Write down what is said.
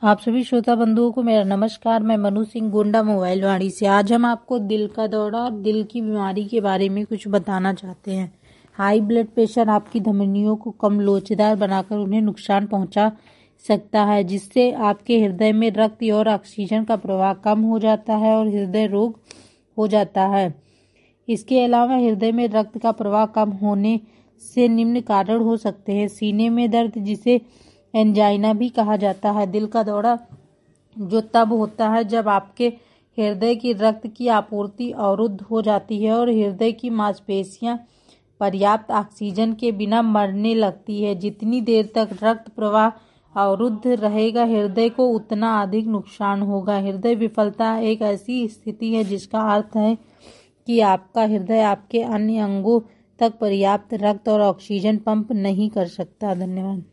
आप सभी श्रोता बंधुओं को मेरा नमस्कार। मैं मनु सिंह गोंडा मोबाइल वाणी से। आज हम आपको दिल का दौरा और दिल की बीमारी के बारे में कुछ बताना चाहते हैं। हाई ब्लड प्रेशर आपकी धमनियों को कम लोचदार बनाकर उन्हें नुकसान पहुंचा सकता है, जिससे आपके हृदय में रक्त और ऑक्सीजन का प्रवाह कम हो जाता है और हृदय रोग हो जाता है। इसके अलावा हृदय में रक्त का प्रवाह कम होने से निम्न कारण हो सकते हैं: सीने में दर्द, जिसे एंजाइना भी कहा जाता है। दिल का दौरा जो तब होता है जब आपके हृदय की रक्त की आपूर्ति अवरुद्ध हो जाती है और हृदय की मांसपेशियां पर्याप्त ऑक्सीजन के बिना मरने लगती है। जितनी देर तक रक्त प्रवाह अवरुद्ध रहेगा, हृदय को उतना अधिक नुकसान होगा। हृदय विफलता एक ऐसी स्थिति है जिसका अर्थ है कि आपका हृदय आपके अन्य अंगों तक पर्याप्त रक्त और ऑक्सीजन पंप नहीं कर सकता। धन्यवाद।